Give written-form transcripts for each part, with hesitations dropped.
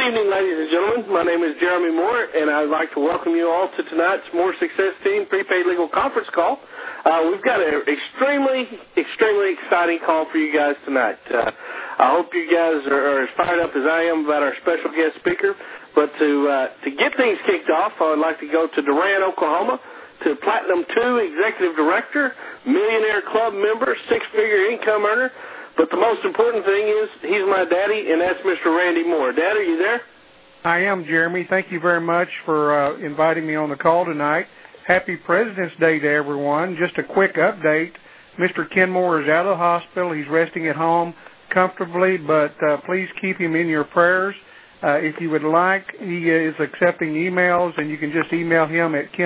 evening, ladies and gentlemen. My name is Jeremy Moore, and I'd like to welcome you all to tonight's More Success Team Prepaid Legal Conference call. We've got an extremely exciting call for you guys tonight. I hope you guys are as fired up as I am about our special guest speaker. But to get things kicked off, I would like to go to Durant, Oklahoma, to Platinum 2 Executive Director, Millionaire Club member, six-figure income earner. But the most important thing is he's my daddy, and that's Mr. Randy Moore. Dad, are you there? I am, Jeremy. Thank you very much for inviting me on the call tonight. Happy President's Day to everyone. Just a quick update. Mr. Ken Moore is out of the hospital. He's resting at home comfortably, but please keep him in your prayers. If you would like, he is accepting emails, and you can just email him at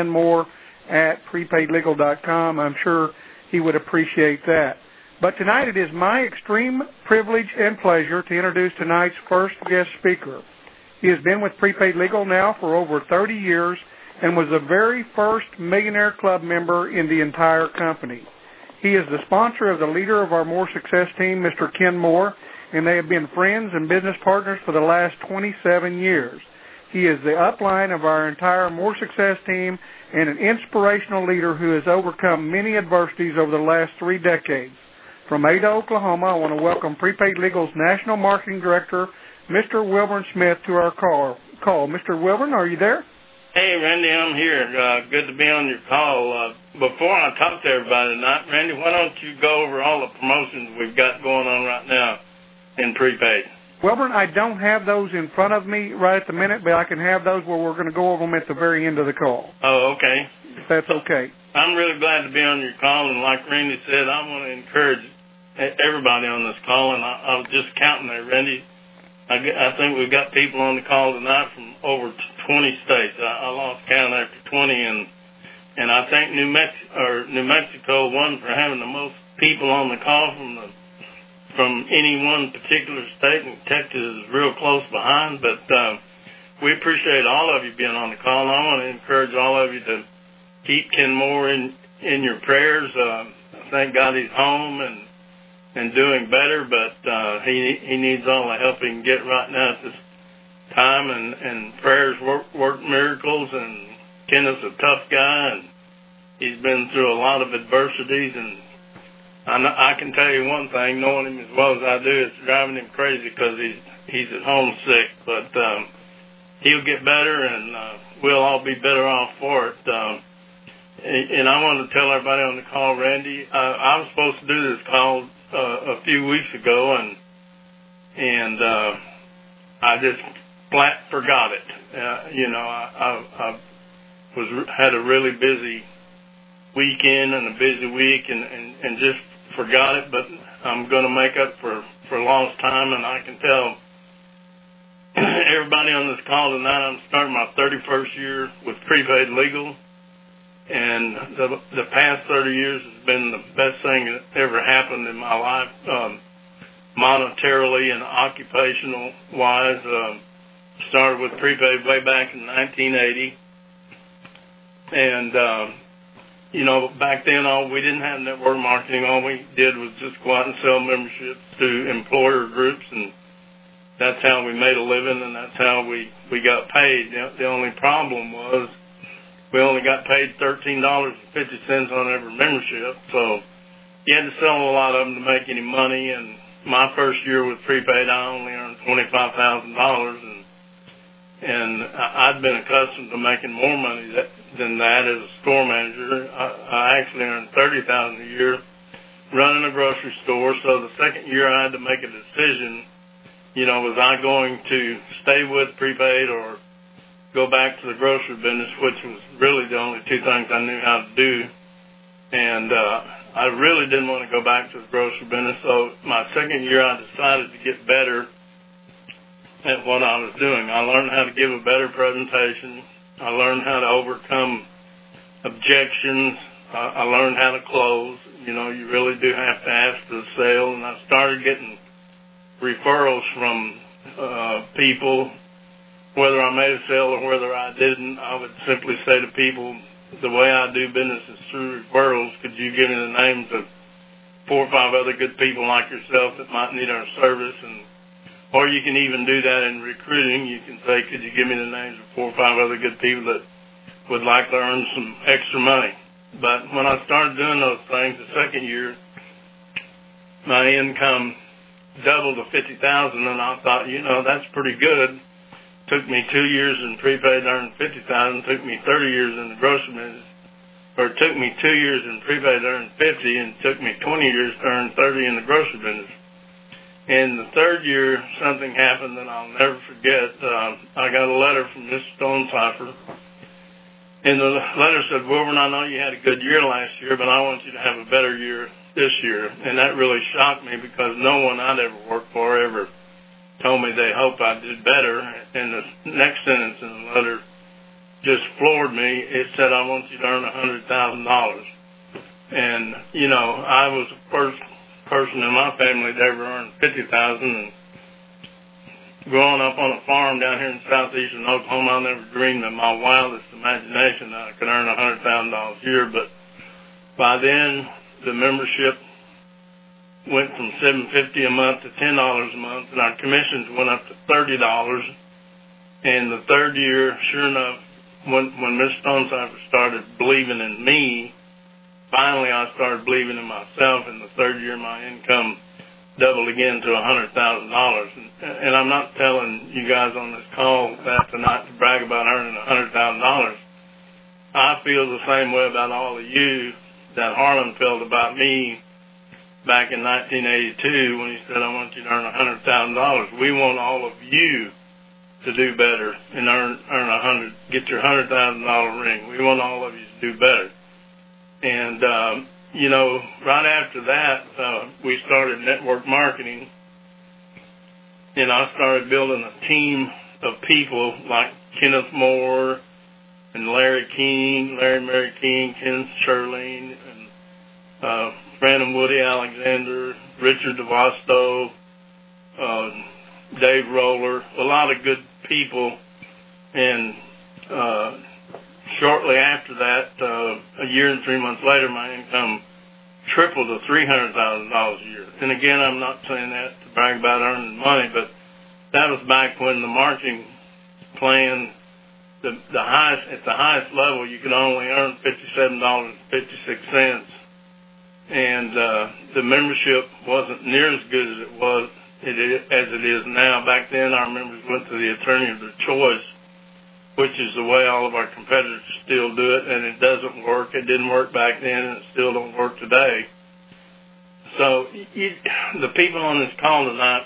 kenmore@prepaidlegal.com. I'm sure he would appreciate that. But tonight it is my extreme privilege and pleasure to introduce tonight's first guest speaker. He has been with Prepaid Legal now for over 30 years and was the very first Millionaire Club member in the entire company. He is the sponsor of the leader of our More Success team, Mr. Ken Moore, and they have been friends and business partners for the last 27 years. He is the upline of our entire More Success team and an inspirational leader who has overcome many adversities over the last 3 decades. From Ada, Oklahoma, I want to welcome Prepaid Legal's National Marketing Director, Mr. Wilburn Smith, to our call. Mr. Wilburn, are you there? Hey, Randy, I'm here. Good to be on your call. Before I talk to everybody tonight, Randy, why don't you go over all the promotions we've got going on right now in Prepaid? Wilburn, I don't have those in front of me right at the minute, but I can have those where we're going to go over them at the very end of the call. Oh, okay. If that's okay. I'm really glad to be on your call, and like Randy said, I want to encourage everybody on this call, and I was just counting there, Randy. I think we've got people on the call tonight from over 20 states. I lost count after 20, and I think New Mexico won for having the most people on the call from any one particular state, and Texas is real close behind. But we appreciate all of you being on the call, and I want to encourage all of you to keep Ken Moore in your prayers. Thank God he's home and doing better, but he needs all the help he can get right now at this time, and prayers work miracles, and Ken is a tough guy, and he's been through a lot of adversities, and I can tell you one thing, knowing him as well as I do, it's driving him crazy because he's at home sick, but he'll get better, and we'll all be better off for it. And I want to tell everybody on the call, Randy, I was supposed to do this call a few weeks ago, and I just flat forgot it. I had a really busy weekend and a busy week, and just forgot it. But I'm going to make up for lost time, and I can tell everybody on this call tonight I'm starting my 31st year with Prepaid Legal. And the past 30 years has been the best thing that ever happened in my life, monetarily and occupational-wise. Started with Prepaid way back in 1980. And, back then we didn't have network marketing. All we did was just go out and sell memberships to employer groups, and that's how we made a living, and that's how we got paid. The only problem was we only got paid $13.50 on every membership, so you had to sell a lot of them to make any money. And my first year with Prepaid, I only earned $25,000, and I'd been accustomed to making more money than that as a store manager. I actually earned $30,000 a year running a grocery store. So the second year, I had to make a decision. Was I going to stay with Prepaid or go back to the grocery business, which was really the only two things I knew how to do. And I really didn't want to go back to the grocery business. So my second year, I decided to get better at what I was doing. I learned how to give a better presentation. I learned how to overcome objections. I learned how to close. You really do have to ask for the sale. And I started getting referrals from people. Whether I made a sale or whether I didn't, I would simply say to people, the way I do business is through referrals. Could you give me the names of 4 or 5 other good people like yourself that might need our service? And Or you can even do that in recruiting. You can say, could you give me the names of 4 or 5 other good people that would like to earn some extra money? But when I started doing those things, the second year, my income doubled to $50,000, and I thought, that's pretty good. Took me 2 years in prepaid to earn $50,000. Took me 30 years in the grocery business, or it took me 2 years in prepaid to earn $50,000, and took me 20 years to earn $30,000 in the grocery business. In the third year, something happened that I'll never forget. I got a letter from Mr. Stonecipher, and the letter said, Wilburn, I know you had a good year last year, but I want you to have a better year this year. And that really shocked me because no one I'd ever worked for ever told me they hope I did better. And the next sentence in the letter just floored me. It said, I want you to earn $100,000. And, I was the first person in my family to ever earn $50,000. And growing up on a farm down here in southeastern Oklahoma, I never dreamed in my wildest imagination that I could earn $100,000 a year. But by then, the membership went from $7.50 a month to $10 a month, and our commissions went up to $30. And the third year, sure enough, when Mr. Stonecipher started believing in me, finally I started believing in myself. In the third year, my income doubled again to $100,000. And I'm not telling you guys on this call that tonight to brag about earning $100,000. I feel the same way about all of you that Harlan felt about me back in 1982 when he said, I want you to earn $100,000. We want all of you to do better and get your $100,000 ring. We want all of you to do better. And, right after that, we started network marketing, and I started building a team of people like Kenneth Moore and Larry Mary King, Ken Sherling, and Brandon Woody Alexander, Richard DeVosto, Dave Roller, a lot of good people. And shortly after that, a year and 3 months later, my income tripled to $300,000 a year. And again, I'm not saying that to brag about earning money, but that was back when the marketing plan, at the highest level, you could only earn $57.56. And the membership wasn't near as good as it is now. Back then, our members went to the attorney of their choice, which is the way all of our competitors still do it, and it doesn't work. It didn't work back then, and it still don't work today. So the people on this call tonight,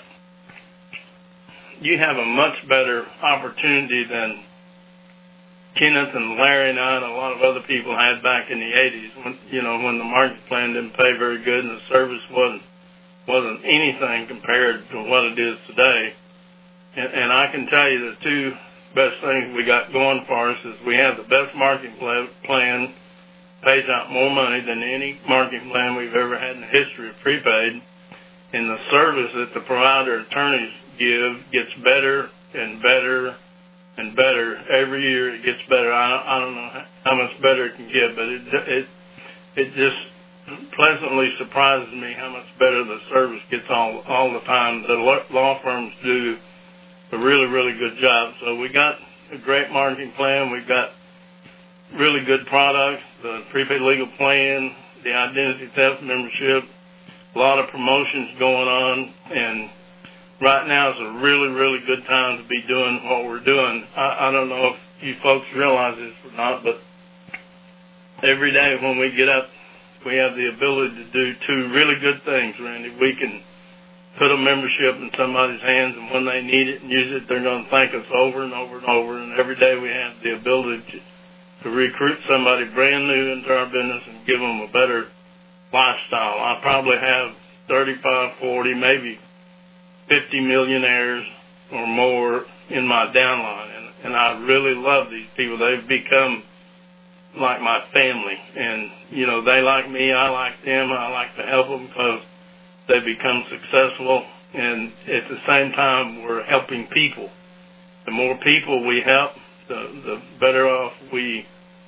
you have a much better opportunity than Kenneth and Larry and I and a lot of other people had back in the 80s when the market plan didn't pay very good and the service wasn't anything compared to what it is today. And I can tell you the two best things we got going for us is we have the best marketing plan, pays out more money than any marketing plan we've ever had in the history of prepaid, and the service that the provider attorneys give gets better and better and better. Every year it gets better. I don't know how much better it can get, but it just pleasantly surprises me how much better the service gets all the time. The law firms do a really, really good job. So we got a great marketing plan. We've got really good products, the prepaid legal plan, the identity theft membership, a lot of promotions going on, and right now is a really, really good time to be doing what we're doing. I don't know if you folks realize this or not, but every day when we get up, we have the ability to do two really good things, Randy. We can put a membership in somebody's hands, and when they need it and use it, they're going to thank us over and over and over. And every day we have the ability to recruit somebody brand new into our business and give them a better lifestyle. I probably have 35, 40, maybe 50 millionaires or more in my downline, and I really love these people. They've become like my family, and they like me, I like them. I like to help them because they become successful, and at the same time we're helping people. The more people we help, the better off we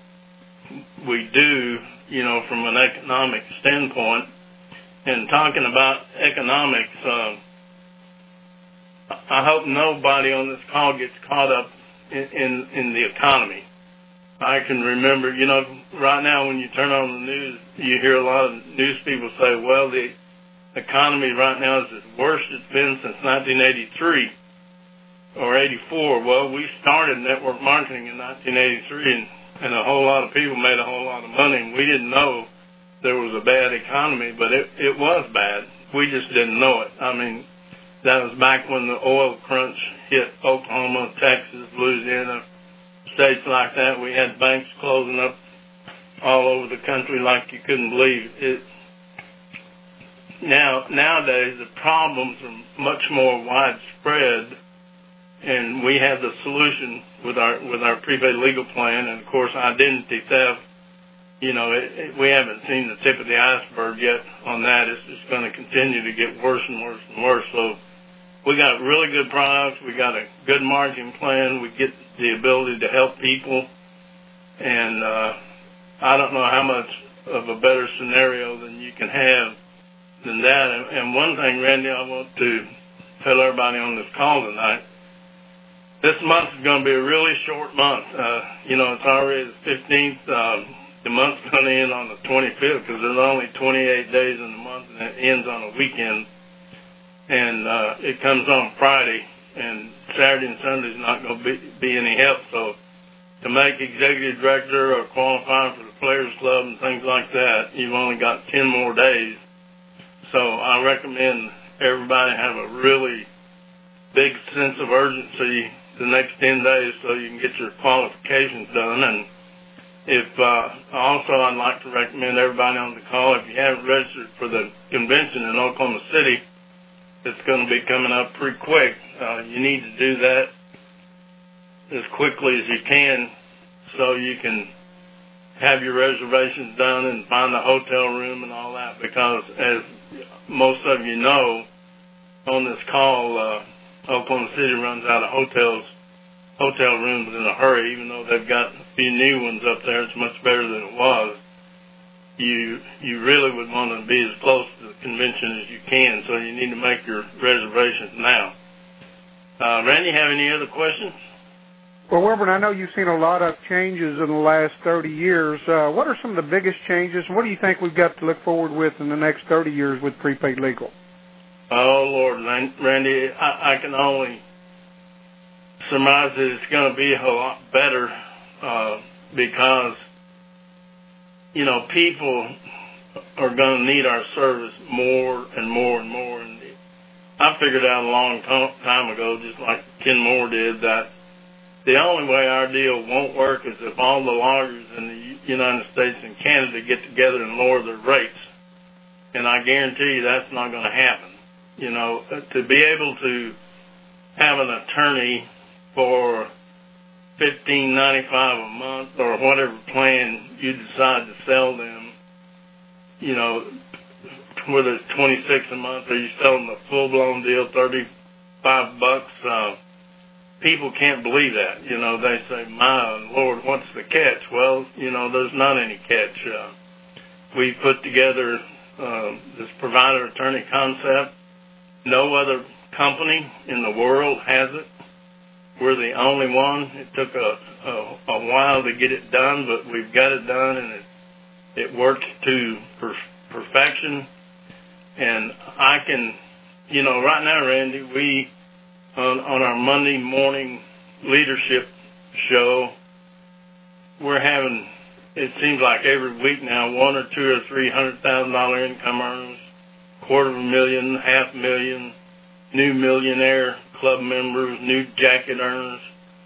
do, from an economic standpoint. And talking about economics, I hope nobody on this call gets caught up in the economy. I can remember, right now when you turn on the news, you hear a lot of news people say, well, the economy right now is the worst it's been since 1983 or 84. Well, we started network marketing in 1983, and a whole lot of people made a whole lot of money, and we didn't know there was a bad economy, but it was bad. We just didn't know it. I mean, that was back when the oil crunch hit Oklahoma, Texas, Louisiana, states like that. We had banks closing up all over the country like you couldn't believe it. Nowadays, the problems are much more widespread, and we have the solution with our prepaid legal plan, and of course, identity theft. We haven't seen the tip of the iceberg yet on that. It's just going to continue to get worse and worse and worse. So we got really good products. We got a good marketing plan. We get the ability to help people. And I don't know how much of a better scenario than you can have than that. And one thing, Randy, I want to tell everybody on this call tonight, this month is going to be a really short month. It's already the 15th. The month's going to end on the 25th because there's only 28 days in the month, and it ends on a weekend. And it comes on Friday, and Saturday and Sunday is not going to be any help. So to make executive director or qualify for the Players Club and things like that, you've only got 10 more days. So I recommend everybody have a really big sense of urgency the next 10 days so you can get your qualifications done. And also I'd like to recommend everybody on the call, if you haven't registered for the convention in Oklahoma City, it's going to be coming up pretty quick. You need to do that as quickly as you can so you can have your reservations done and find a hotel room and all that, because as most of you know, on this call, Oklahoma City runs out of hotel rooms in a hurry. Even though they've got a few new ones up there, it's much better than it was. You really would want to be as close to the convention as you can, so you need to make your reservations now. Randy, have any other questions? Well, Reverend, I know you've seen a lot of changes in the last 30 years. What are some of the biggest changes? What do you think we've got to look forward with in the next 30 years with prepaid legal? Oh, Lord, Randy, I can only surmise that it's going to be a lot better because, people are going to need our service more and more and more. And I figured out a long time ago, just like Ken Moore did, that the only way our deal won't work is if all the lawyers in the United States and Canada get together and lower their rates. And I guarantee you that's not going to happen. To be able to have an attorney for $15.95 a month or whatever plan you decide to sell them, whether it's $26 a month or you sell them a full-blown deal, $35, people can't believe that. They say, my Lord, what's the catch? Well, there's not any catch. We put together this provider attorney concept. No other company in the world has it. We're the only one. It took a while to get it done, but we've got it done, and it works to perfection. And I can, right now, Randy, we, on our Monday morning leadership show, we're having, it seems like every week now, $100,000 or $200,000 or $300,000 income earners, $250,000, $500,000, new millionaire club members, new jacket earners.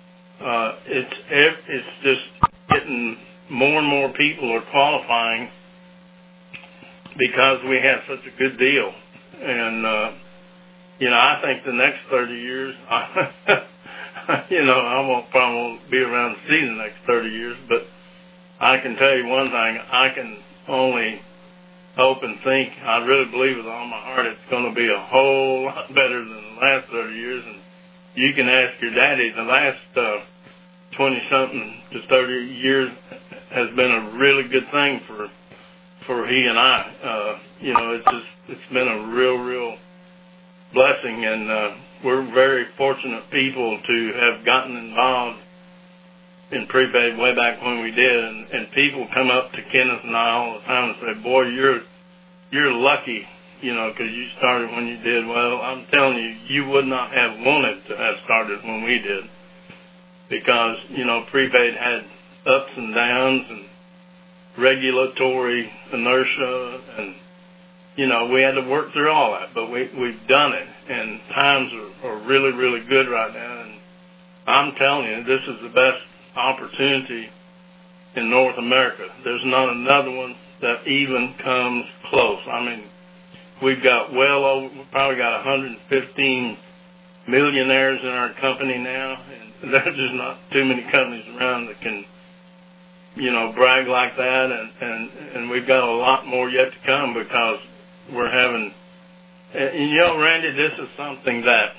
It's just getting more and more people are qualifying because we have such a good deal. And, I think the next 30 years, I probably won't be around to see the next 30 years, but I can tell you one thing, I can only hope and think, I really believe with all my heart it's going to be a whole lot better than the last 30 years. And you can ask your daddy, the last 20-something to 30 years has been a really good thing for he and I. It's been a real blessing. And we're very fortunate people to have gotten involved in prepaid way back when we did, and people come up to Kenneth and I all the time and say, boy, you're lucky, because you started when you did. Well, I'm telling you, you would not have wanted to have started when we did, because, prepaid had ups and downs and regulatory inertia, and, we had to work through all that, but we've done it, and times are really, really good right now, and I'm telling you, this is the best opportunity in North America. There's not another one that even comes close. I mean, we've probably got 115 millionaires in our company now, and there's just not too many companies around that can, brag like that, and we've got a lot more yet to come, because we're having, and Randy, this is something that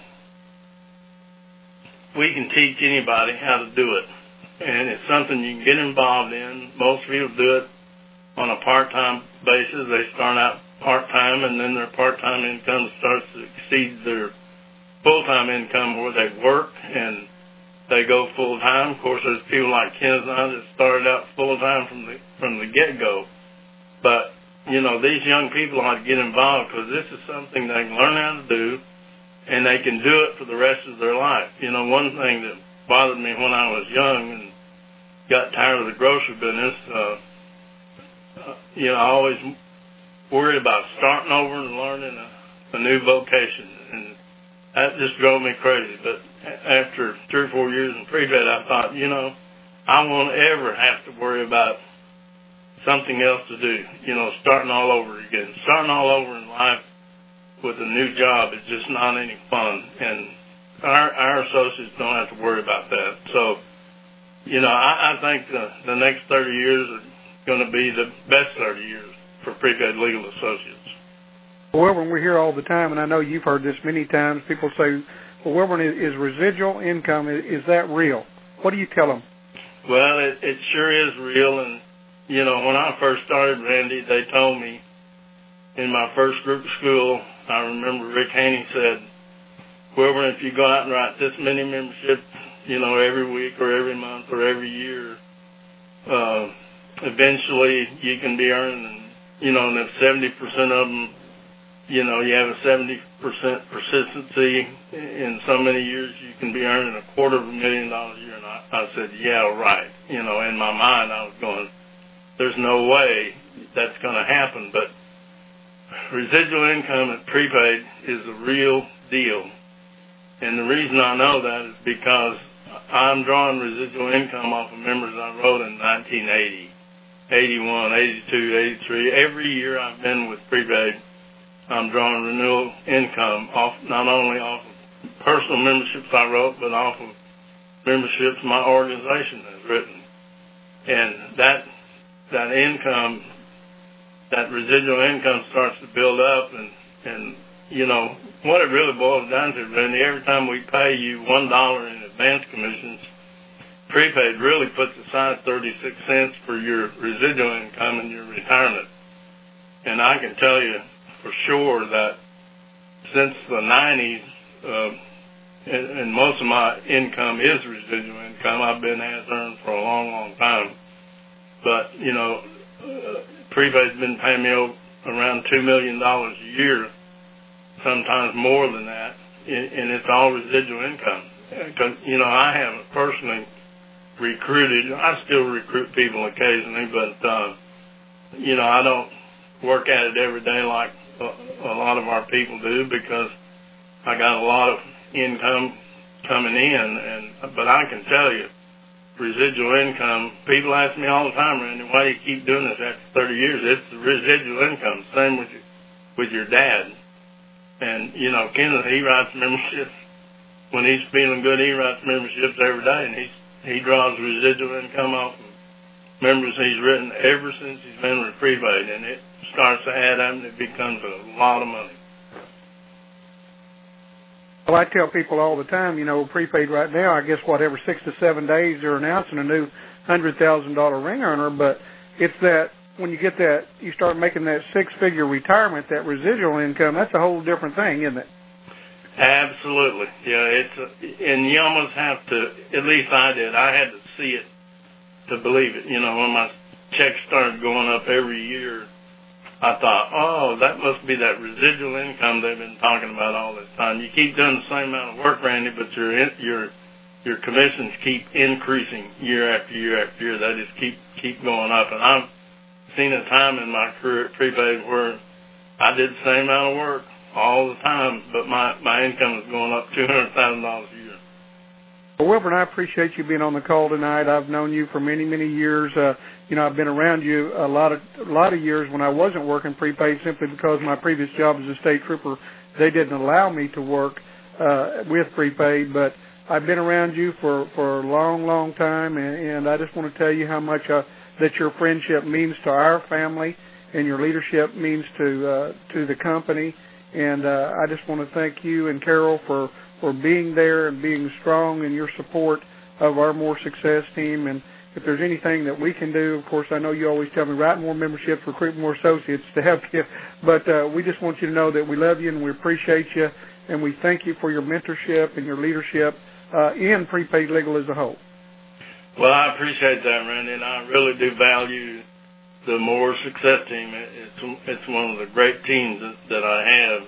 we can teach anybody how to do it. And it's something you can get involved in. Most people do it on a part-time basis. They start out part-time, and then their part-time income starts to exceed their full-time income where they work, and they go full-time. Of course, there's people like Ken and I that started out full-time from the get-go. But, these young people ought to get involved, because this is something they can learn how to do, and they can do it for the rest of their life. One thing that bothered me when I was young and got tired of the grocery business, I always worried about starting over and learning a new vocation, and that just drove me crazy. But after 3 or 4 years in prepaid, I thought, I won't ever have to worry about something else to do, starting all over again. Starting all over in life with a new job is just not any fun, and our associates don't have to worry about that. So, I think the next 30 years are going to be the best 30 years for prepaid legal associates. Well, Wilburn, we hear all the time, and I know you've heard this many times, people say, well, Wilburn, is residual income, is that real? What do you tell them? Well, it sure is real, and, when I first started, Randy, they told me in my first group of school, I remember Rick Haney said, Wilburn, if you go out and write this many memberships, every week or every month or every year, eventually you can be earning, and if 70% of them, you have a 70% persistency in so many years, you can be earning $250,000 a year. And I said, yeah, right. In my mind, I was going, there's no way that's going to happen. But residual income at prepaid is a real deal. And the reason I know that is because I'm drawing residual income off of members I wrote in 1980, 81, 82, 83. Every year I've been with prepaid, I'm drawing renewal income off, not only off of personal memberships I wrote, but off of memberships my organization has written. And that income, that residual income starts to build up, and what it really boils down to, Randy, every time we pay you $1 in advance commissions, prepaid really puts aside 36 cents for your residual income in your retirement. And I can tell you for sure that since the 90s, and most of my income is residual income, I've been as earned for a long, long time. But, prepaid's been paying me around $2 million a year, sometimes more than that, and it's all residual income. Because, I haven't personally recruited. I still recruit people occasionally, but, I don't work at it every day like a lot of our people do, because I got a lot of income coming in. But I can tell you, residual income, people ask me all the time, Randy, why do you keep doing this after 30 years? It's the residual income. Same with your dad. And, Kenneth, he writes memberships. When he's feeling good, he writes memberships every day, and he draws residual income off of members he's written ever since he's been with prepaid, and it starts to add up, and it becomes a lot of money. Well, I tell people all the time, prepaid right now, I guess, every 6 to 7 days they're announcing a new $100,000 ring earner, but it's that when you get that, you start making that six-figure retirement, that residual income, that's a whole different thing, isn't it? Absolutely. Yeah, and you almost have to, at least I did, I had to see it to believe it. When my checks started going up every year, I thought, oh, that must be that residual income they've been talking about all this time. You keep doing the same amount of work, Randy, but your commissions keep increasing year after year after year. They just keep going up. And I've seen a time in my career at prepaid where I did the same amount of work all the time, but my income is going up $200,000 a year. Well, Wilburn, I appreciate you being on the call tonight. I've known you for many, many years. I've been around you a lot of years when I wasn't working prepaid, simply because my previous job as a state trooper, they didn't allow me to work with prepaid. But I've been around you for a long, long time, and I just want to tell you how much that your friendship means to our family, and your leadership means to the company. And I just want to thank you and Carol for being there and being strong in your support of our More Success team. And if there's anything that we can do, of course, I know you always tell me, write more memberships, recruit more associates to help you. But we just want you to know that we love you and we appreciate you, and we thank you for your mentorship and your leadership in prepaid legal as a whole. Well, I appreciate that, Randy, and I really do value the More Success team. It's one of the great teams that I have,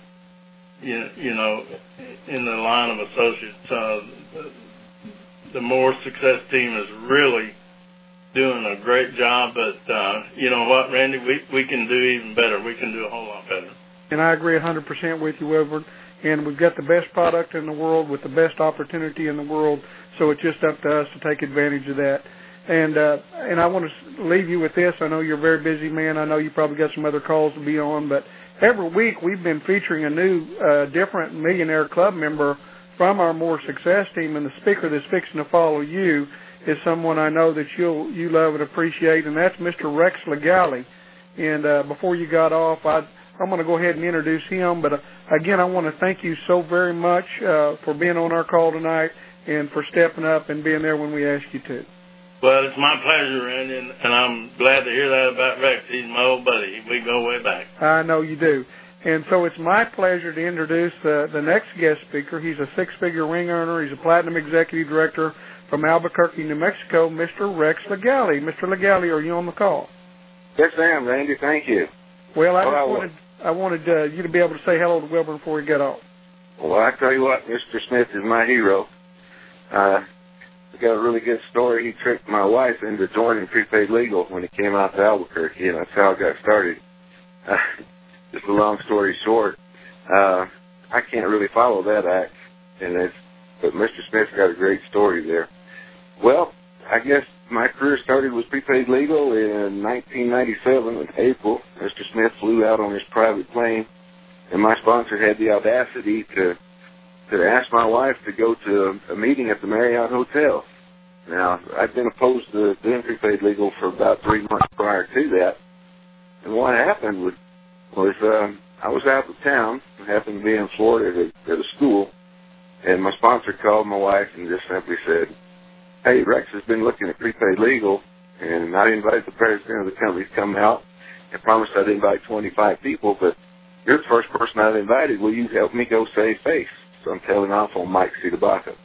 in the line of associates. The More Success team is really doing a great job, but you know what, Randy, we can do even better. We can do a whole lot better. And I agree 100% with you, Wilburn. And we've got the best product in the world with the best opportunity in the world, so it's just up to us to take advantage of that. And I want to leave you with this. I know you're a very busy man. I know you probably got some other calls to be on, but every week we've been featuring a new, different Millionaire Club member from our More Success team, and the speaker that's fixing to follow you is someone I know that you love and appreciate, and that's Mr. Rex Legale. And before you got off, I'm going to go ahead and introduce him, but again, I want to thank you so very much for being on our call tonight and for stepping up and being there when we asked you to. Well, it's my pleasure, Randy, and I'm glad to hear that about Rex. He's my old buddy. We go way back. I know you do. And so it's my pleasure to introduce the next guest speaker. He's a six-figure ring earner. He's a platinum executive director from Albuquerque, New Mexico, Mr. Rex Legale. Mr. Legale, are you on the call? Yes, I am, Randy. Thank you. Well, I wanted you to be able to say hello to Wilburn before we get off. Well, I tell you what, Mr. Smith is my hero. I got a really good story. He tricked my wife into joining Prepaid Legal when he came out to Albuquerque, and that's how I got started. Just a long story short, I can't really follow that act, but Mr. Smith's got a great story there. Well, I guess my career started with Prepaid Legal in 1997 in April. Mr. Smith flew out on his private plane, and my sponsor had the audacity to ask my wife to go to a meeting at the Marriott Hotel. Now, I'd been opposed to doing Prepaid Legal for about 3 months prior to that, and what happened was I was out of town. I happened to be in Florida at a school, and my sponsor called my wife and just simply said, "Hey, Rex has been looking at Prepaid Legal, and I invited the president of the company to come out and promised I'd invite 25 people, but you're the first person I've invited. Will you help me go save face?" So I'm tailing off on Mike Cidabaca.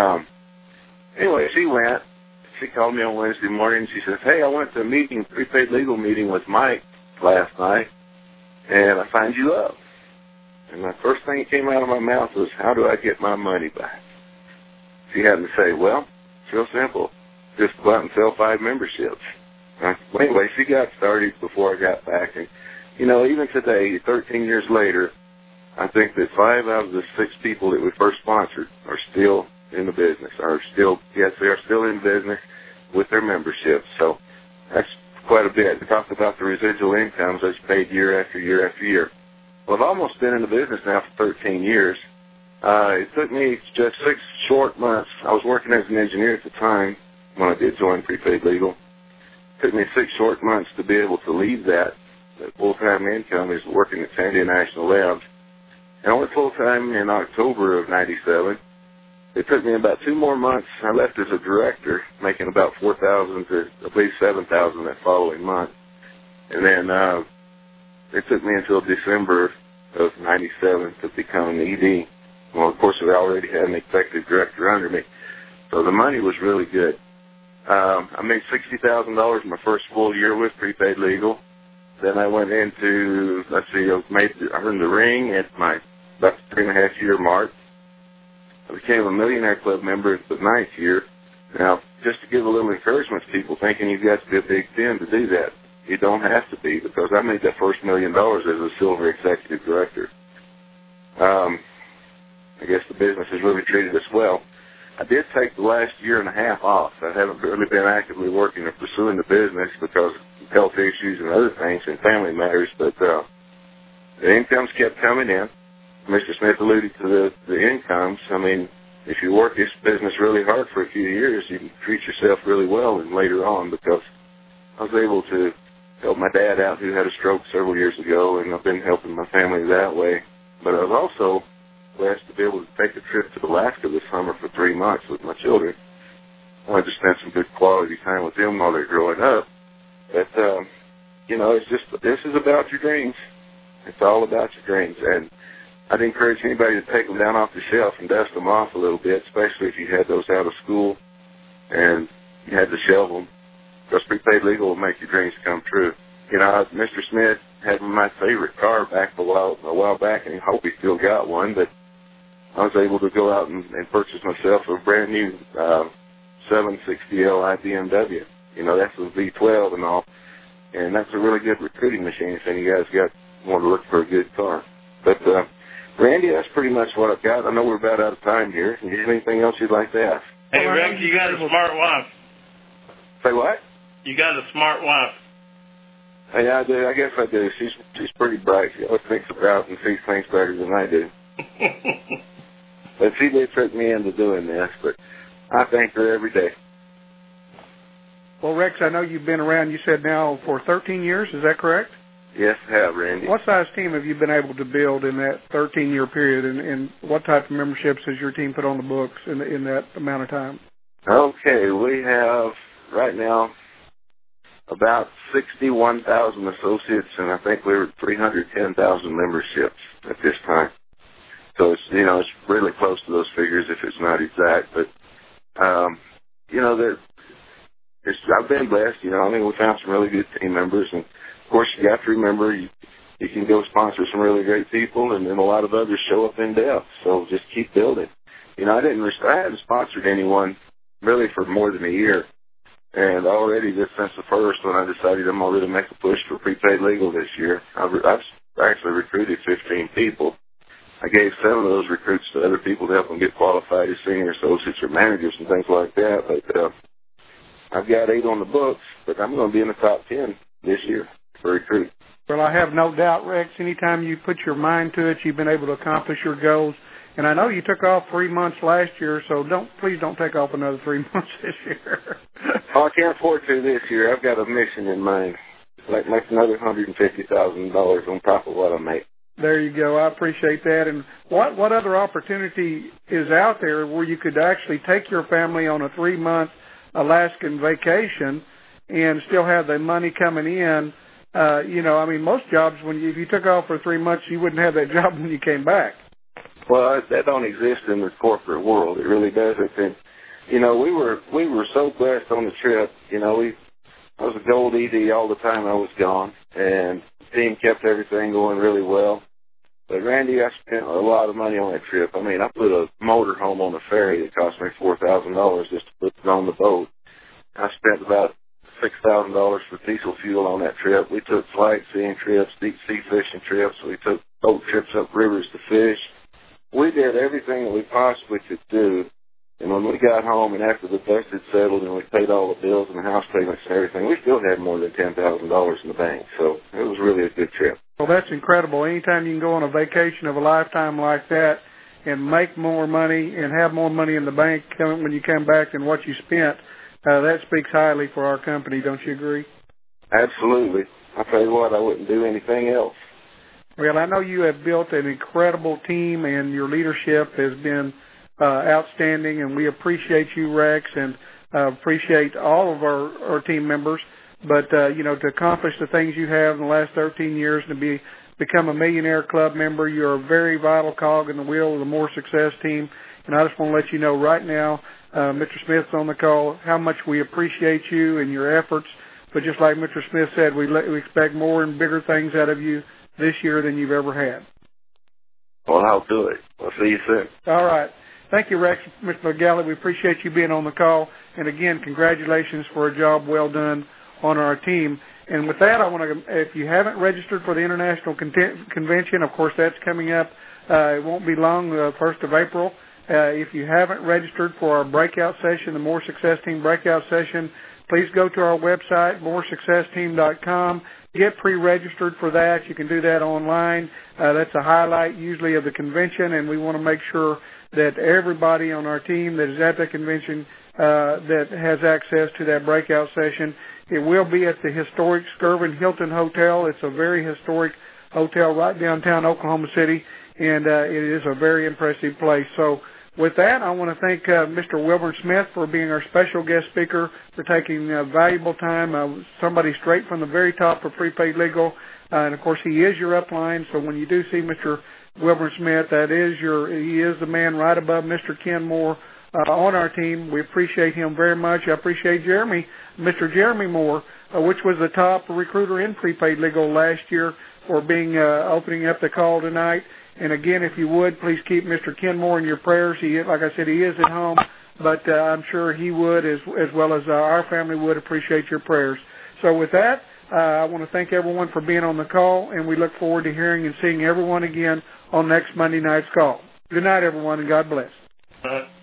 Anyway, she went. She called me on Wednesday morning. She says, "Hey, I went to a Prepaid Legal meeting with Mike last night, and I signed you up." And the first thing that came out of my mouth was, "How do I get my money back?" She had to say, "Well, it's real simple. Just go out and sell 5 memberships." Anyway, she got started before I got back. And, even today, 13 years later, I think that 5 out of the 6 people that we first sponsored are still in the business, they are still in business with their memberships. So that's quite a bit. We talked about the residual incomes that's paid year after year after year. Well, I've almost been in the business now for 13 years. It took me just 6 short months. I was working as an engineer at the time when I did join Prepaid Legal. It took me 6 short months to be able to leave that full-time income is working at Sandia National Labs. And I went full-time in October of 97. It took me about 2 more months. I left as a director, making about $4,000 to at least $7,000 that following month. And then it took me until December of 97 to become an ED Well, of course, we already had an executive director under me, so the money was really good. I made $60,000 my first full year with Prepaid Legal. Then I went into, I earned the ring at my about 3.5-year mark. I became a Millionaire Club member the 9th year. Now, just to give a little encouragement to people thinking you've got to be a Big 10 to do that, you don't have to be, because I made that first $1 million as a silver executive director. I guess the business has really treated us well. I did take the last 1.5 years off. I haven't really been actively working or pursuing the business because of health issues and other things and family matters, but the incomes kept coming in. Mr. Smith alluded to the incomes. I mean, if you work this business really hard for a few years, you can treat yourself really well and later on, because I was able to help my dad out who had a stroke several years ago, and I've been helping my family that way. But I was also blessed to be able to take a trip to Alaska this summer for 3 months with my children. I wanted to spend some good quality time with them while they're growing up. But, this is about your dreams. It's all about your dreams. And I'd encourage anybody to take them down off the shelf and dust them off a little bit, especially if you had those out of school and you had to shelve them, because Prepaid Legal will make your dreams come true. You know, Mr. Smith had my favorite car back a while back, and I hope he still got one, but I was able to go out and purchase myself a brand new 760Li BMW. You know, that's a V12 and all, and that's a really good recruiting machine if any of you guys want to look for a good car. But, Randy, that's pretty much what I've got. I know we're about out of time here. Do you have anything else you'd like to ask? Hey, Rex, you got a smart wife. Say what? You got a smart wife. Yeah, I do. I guess I do. She's pretty bright. She always thinks about and sees things better than I do. But she did trick me into doing this, but I thank her every day. Well, Rex, I know you've been around, you said now, for 13 years. Is that correct? Yes, I have, Randy. What size team have you been able to build in that 13-year period, and what type of memberships has your team put on the books in that amount of time? Okay, we have right now about 61,000 associates, and I think we're at 310,000 memberships at this time. So it's really close to those figures if it's not exact. But I've been blessed. We found some really good team members, and of course you got to remember you can go sponsor some really great people, and then a lot of others show up in depth. So just keep building. I hadn't sponsored anyone really for more than a year. And already just since the first, when I decided I'm going to make a push for Prepaid Legal this year, I've actually recruited 15 people. I gave 7 of those recruits to other people to help them get qualified as senior associates or managers and things like that. But I've got 8 on the books, but I'm going to be in the top 10 this year for recruiting. Well, I have no doubt, Rex, anytime you put your mind to it, you've been able to accomplish your goals. And I know you took off 3 months last year, so please don't take off another 3 months this year. Oh, I can't afford to this year. I've got a mission in mind, like make another $150,000 on top of what I make. There you go. I appreciate that. And what other opportunity is out there where you could actually take your family on a 3-month Alaskan vacation and still have the money coming in? Most jobs, if you took off for 3 months, you wouldn't have that job when you came back. Well, that don't exist in the corporate world. It really doesn't. And, we were so blessed on the trip. I was a gold ED all the time I was gone, and the team kept everything going really well. But, Randy, I spent a lot of money on that trip. I put a motor home on the ferry that cost me $4,000 just to put it on the boat. I spent about $6,000 for diesel fuel on that trip. We took sightseeing trips, deep sea fishing trips. We took boat trips up rivers to fish. We did everything that we possibly could do, and when we got home and after the dust had settled and we paid all the bills and the house payments and everything, we still had more than $10,000 in the bank. So it was really a good trip. Well, that's incredible. Anytime you can go on a vacation of a lifetime like that and make more money and have more money in the bank when you come back than what you spent, that speaks highly for our company. Don't you agree? Absolutely. I tell you what, I wouldn't do anything else. Well, I know you have built an incredible team, and your leadership has been outstanding, and we appreciate you, Rex, and appreciate all of our team members. But, to accomplish the things you have in the last 13 years and to be become a Millionaire Club member. You're a very vital cog in the wheel of the More Success team. And I just want to let you know right now, Mr. Smith's on the call, how much we appreciate you and your efforts. But just like Mr. Smith said, we expect more and bigger things out of you this year than you've ever had. Well, I'll do it. We'll see you soon. All right. Thank you, Rex. Mr. McGalley, we appreciate you being on the call. And, again, congratulations for a job well done on our team. And with that, I want to, if you haven't registered for the International Convention, of course, that's coming up. It won't be long, the 1st of April. If you haven't registered for our breakout session, the More Success Team breakout session, please go to our website, moresuccessteam.com. Get pre-registered for that. You can do that online. That's a highlight usually of the convention, and we want to make sure that everybody on our team that is at the convention that has access to that breakout session. It will be at the historic Skirvin Hilton Hotel. It's a very historic hotel right downtown Oklahoma City, and it is a very impressive place. So with that, I want to thank Mr. Wilburn Smith for being our special guest speaker, for taking valuable time, somebody straight from the very top of Prepaid Legal. And, of course, he is your upline, so when you do see Mr. Wilburn Smith, he is the man right above Mr. Ken Moore on our team. We appreciate him very much. I appreciate Mr. Jeremy Moore, which was the top recruiter in Prepaid Legal last year, for being opening up the call tonight. And, again, if you would, please keep Mr. Ken Moore in your prayers. Like I said, he is at home, but I'm sure he would, as well as our family would, appreciate your prayers. So with that, I want to thank everyone for being on the call, and we look forward to hearing and seeing everyone again on next Monday night's call. Good night, everyone, and God bless.